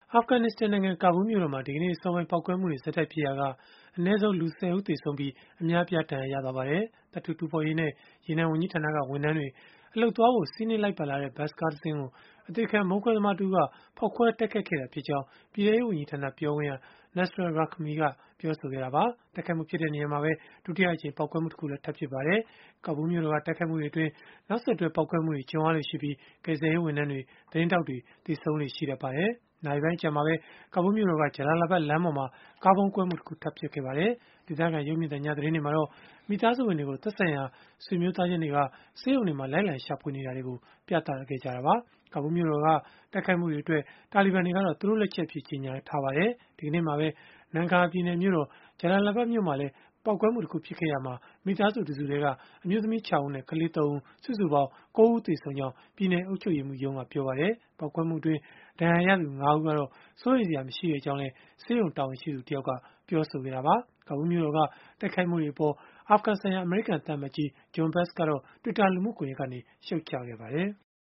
အာဖဂန်နစ္စတန်နိုင်ငံ ကာဘူးမြို့တော်မှာ ဒီကနေ့အစောပိုင်း ပေါက်ကွဲမှုတွေ ဆက်တိုက်ဖြစ်ရာက အနည်းဆုံး လူ ၁၀ ဦး သေဆုံးပြီး အများအပြား ဒဏ်ရာရသွားပါတယ်။ သတ္တုတူးဖော်ရေးနဲ့ ရေနံဝန်ကြီးဌာနက ဝန်ထမ်းတွေ အလုပ်သွားဖို့ စီးနင်းလိုက်ပါလာတဲ့ ဘတ်စ်ကားတစင်းကို အသေခံဗုံးခွဲသမားတဦးက ဖောက်ခွဲတိုက်ခိုက်ခဲ့တာဖြစ်ကြောင်း ပြည်ထဲရေးဝန်ကြီးဌာန ပြောခွင့်ရ Nasser Rahmi ကပြောဆိုခဲ့တာပါ။ တိုက်ခိုက်မှုဖြစ်တဲ့ နေရာမှာပဲ ဒုတိယအကြိမ် ပေါက်ကွဲမှုတခုလည်း ထပ်ဖြစ်ခဲ့ပါတယ်။ ကာဘူးမြို့တော်က တိုက်ခိုက်မှုတွေအတွင်း နောက်ဆက်တွဲ ပေါက်ကွဲမှုတွေ ကြုံရလေ့ရှိပြီး ကယ်ဆယ်ရေးဝန်ထမ်းတွေ၊ သတင်းထောက်တွေ သေဆုံးလေ့ရှိတတ်ပါတယ်။ နာရီပိုင်းအကြာမှာပဲ ကာဘူးမြို့တော်က Jalalabad လမ်းပေါ်မှာ ကားဗုံးကွဲမှုတခု ထပ်ဖြစ်ခဲ့ပါတယ်။ ဒေသခံရုပ်မြင်သံကြား သတင်းတွေမှာတော့ မိသားစုဝင်တွေကို သက်ဆိုင်ရာ ဆွေမျိုးသားချင်းတွေက ဆေးရုံတွေမှာ လိုက်လံရှာဖွေနေတာတွေကို ပြသခဲ့ကြတာပါ။ ကာဘူးမြို့တော်က တိုက်ခိုက်မှုတွေအတွက် တာလီဘန်တွေကတော့ သူတို့လက်ချက်အဖြစ် ကြေညာထားပါတယ်။ ဒီကနေ့မှာပဲ Nangarhar ပြည်နယ်မြို့တော် Jalalabad မြို့မှာလည်း ပေါက်ကွဲမှုတခု ဖြစ်ခဲ့ရာမှာ မိသားစုတစုတည်းက အမျိုးသမီး ၆ ဦးနဲ့ ကလေး ၃ ဦး စုစုပေါင်း ၉ ဦး သေဆုံးကြောင်း ပြည်နယ်အုပ်ချုပ်ရေးမှူးရုံးက ပြောပါတယ်။ ပေါက်ကွဲမှုအတွင်း ဒဏ်ရာရသူ ၅ ဦးကတော့ စိုးရိမ်စရာ မရှိကြောင်းလည်း ဆေးရုံတာဝန်ရှိသူတယောက်က ပြောဆိုခဲ့တာပါ။ ကာဘူးမြို့တော်က တိုက်ခိုက်မှုတွေအပေါ် အာဖဂန်ဆိုင်ရာ အမေရိကန် သံအမတ်ကြီး John Bass ကတော့ Twitter လူမှုကွန်ရက်ကနေ ရှုတ်ချခဲ့ပါတယ်။